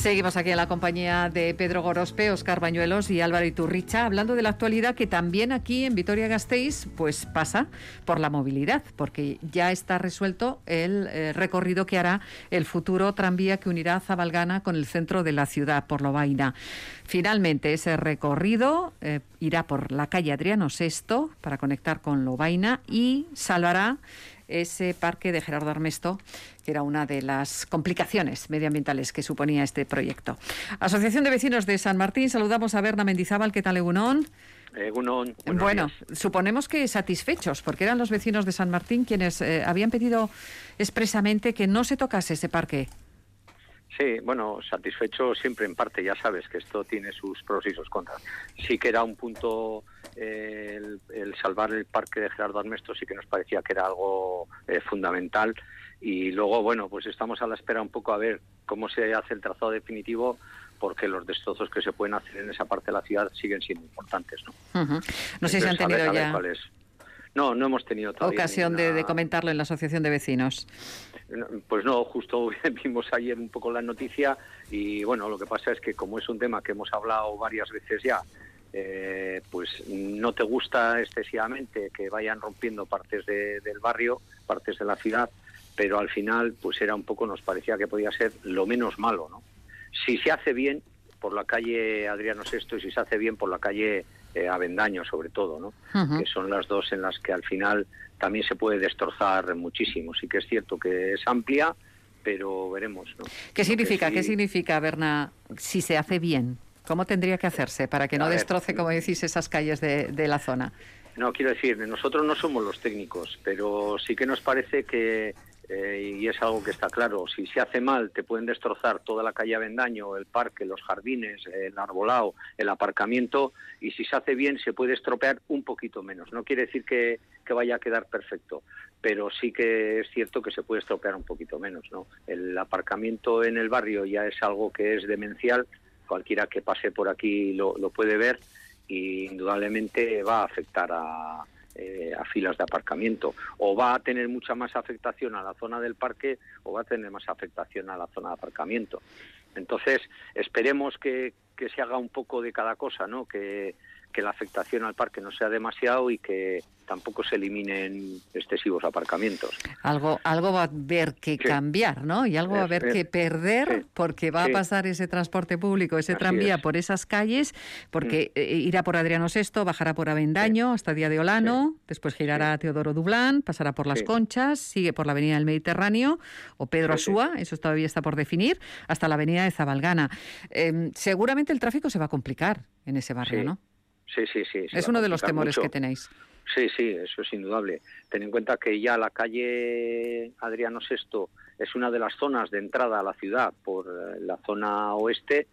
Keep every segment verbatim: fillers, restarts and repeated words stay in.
Seguimos aquí en la compañía de Pedro Gorospe, Óscar Bañuelos y Álvaro Iturricha, hablando de la actualidad que también aquí en Vitoria-Gasteiz pues pasa por la movilidad, porque ya está resuelto el eh, recorrido que hará el futuro tranvía que unirá Zabalgana con el centro de la ciudad, por Lovaina. Finalmente, ese recorrido eh, irá por la calle Adriano sexto para conectar con Lovaina y salvará ese parque de Gerardo Armesto, que era una de las complicaciones medioambientales que suponía este proyecto. Asociación de Vecinos de San Martín, saludamos a Berna Mendizábal. ¿Qué tal, Egunon? Egunon. Bueno, días. Suponemos que satisfechos, porque eran los vecinos de San Martín quienes eh, habían pedido expresamente que no se tocase ese parque. Sí, bueno, satisfecho siempre en parte, ya sabes que esto tiene sus pros y sus contras. Sí que era un punto, eh, el, el salvar el parque de Gerardo Armesto sí que nos parecía que era algo eh, fundamental, y luego, bueno, pues estamos a la espera un poco a ver cómo se hace el trazado definitivo, porque los destrozos que se pueden hacer en esa parte de la ciudad siguen siendo importantes, ¿no? Uh-huh. No sé si han tenido a ver, ya... A ver cuál es. No, no hemos tenido todavía ocasión ninguna... de, de comentarlo en la Asociación de Vecinos. Pues no, justo vimos ayer un poco la noticia y bueno, lo que pasa es que como es un tema que hemos hablado varias veces ya, eh, pues no te gusta excesivamente que vayan rompiendo partes de, del barrio, partes de la ciudad, pero al final pues era un poco, nos parecía que podía ser lo menos malo, ¿no? Si se hace bien por la calle Adriano sexto y si se hace bien por la calle eh, Avendaño sobre todo, ¿no? Uh-huh. Que son las dos en las que al final también se puede destrozar muchísimo. Sí que es cierto que es amplia, pero veremos, ¿no? ¿Qué significa, sí... ¿qué significa, Berna, si se hace bien? ¿Cómo tendría que hacerse para que no destroce, como decís, esas calles de, de la zona? No, quiero decir, nosotros no somos los técnicos, pero sí que nos parece que, eh, y es algo que está claro, si se hace mal te pueden destrozar toda la calle Avendaño, el parque, los jardines, el arbolado, el aparcamiento, y si se hace bien se puede estropear un poquito menos. No quiere decir que, que vaya a quedar perfecto, pero sí que es cierto que se puede estropear un poquito menos, ¿no? El aparcamiento en el barrio ya es algo que es demencial, cualquiera que pase por aquí lo, lo puede ver, y indudablemente va a afectar a, eh, a filas de aparcamiento, o va a tener mucha más afectación a la zona del parque o va a tener más afectación a la zona de aparcamiento. Entonces esperemos que, que se haga un poco de cada cosa, ¿no? Que, que la afectación al parque no sea demasiado y que tampoco se eliminen excesivos aparcamientos. Algo algo va a haber que sí. cambiar, ¿no? Y algo va a haber es, que perder, sí. porque va sí. a pasar ese transporte público, ese Así tranvía es. por esas calles, porque mm. eh, irá por Adriano sexto, bajará por Avendaño sí. hasta Día de Olano, sí. después girará sí. a Teodoro Dublán, pasará por Las sí. Conchas, sigue por la Avenida del Mediterráneo o Pedro sí, Asúa, sí. eso todavía está por definir, hasta la Avenida de Zabalgana. Eh, seguramente el tráfico se va a complicar en ese barrio, sí. ¿no? Sí, sí, sí. Es uno de los temores mucho. que tenéis. Sí, sí, eso es indudable. Ten en cuenta que ya la calle Adriano sexto es una de las zonas de entrada a la ciudad por la zona oeste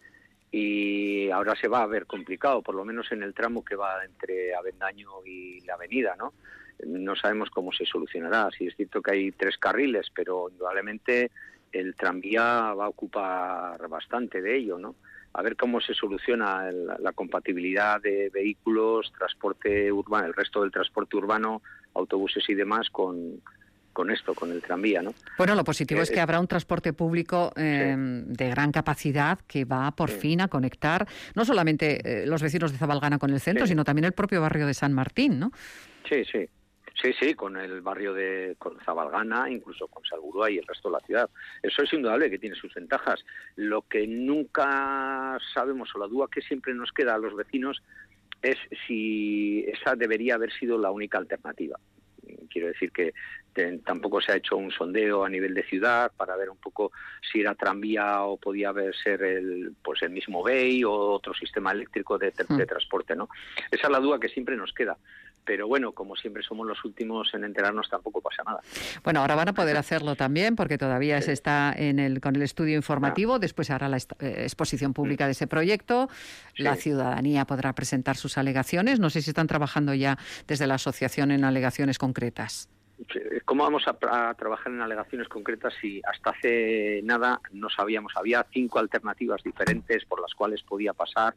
y ahora se va a ver complicado, por lo menos en el tramo que va entre Avendaño y la avenida, ¿no? No sabemos cómo se solucionará. Sí es cierto que hay tres carriles, pero indudablemente el tranvía va a ocupar bastante de ello, ¿no? A ver cómo se soluciona el, la compatibilidad de vehículos, transporte urbano, el resto del transporte urbano, autobuses y demás con, con esto, con el tranvía, ¿no? Bueno, lo positivo eh, es que habrá un transporte público eh, sí. de gran capacidad que va por sí. fin a conectar no solamente eh, los vecinos de Zabalgana con el centro, sí. sino también el propio barrio de San Martín, ¿no? Sí, sí. Sí, sí, con el barrio de con Zabalgana, incluso con Salburua y el resto de la ciudad. Eso es indudable que tiene sus ventajas. Lo que nunca sabemos, o la duda que siempre nos queda a los vecinos, es si esa debería haber sido la única alternativa. Quiero decir que te, tampoco se ha hecho un sondeo a nivel de ciudad para ver un poco si era tranvía o podía haber ser el pues el mismo B E I o otro sistema eléctrico de, de, de transporte, ¿no? Esa es la duda que siempre nos queda. Pero bueno, como siempre somos los últimos en enterarnos, tampoco pasa nada. Bueno, ahora van a poder hacerlo también, porque todavía sí. se está en el con el estudio informativo, ah. después hará la eh, exposición pública de ese proyecto, sí. la ciudadanía podrá presentar sus alegaciones. No sé si están trabajando ya desde la asociación en alegaciones concretas. ¿Cómo vamos a, a trabajar en alegaciones concretas si hasta hace nada no sabíamos? Había cinco alternativas diferentes por las cuales podía pasar.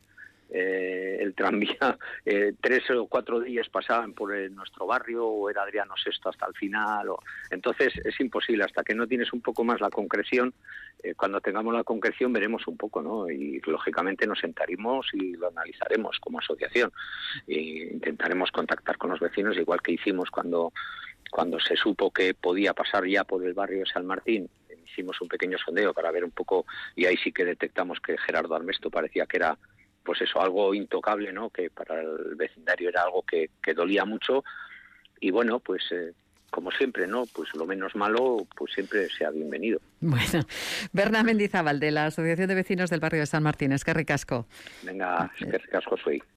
eh, el tranvía, eh, tres o cuatro días pasaban por el, nuestro barrio, o era Adriano sexto hasta el final. O... Entonces es imposible, hasta que no tienes un poco más la concreción. Eh, cuando tengamos la concreción veremos un poco, ¿no? Y lógicamente nos sentaremos y lo analizaremos como asociación. E intentaremos contactar con los vecinos, igual que hicimos cuando, cuando se supo que podía pasar ya por el barrio de San Martín. Hicimos un pequeño sondeo para ver un poco, y ahí sí que detectamos que Gerardo Armesto parecía que era, pues eso, algo intocable, ¿no? Que para el vecindario era algo que, que dolía mucho. Y bueno, pues eh, como siempre, ¿no? Pues lo menos malo, pues siempre sea bienvenido. Bueno, Berna Mendizábal, de la Asociación de Vecinos del Barrio de San Martín. Eskerrik asko. Venga, eskerrik asko soy.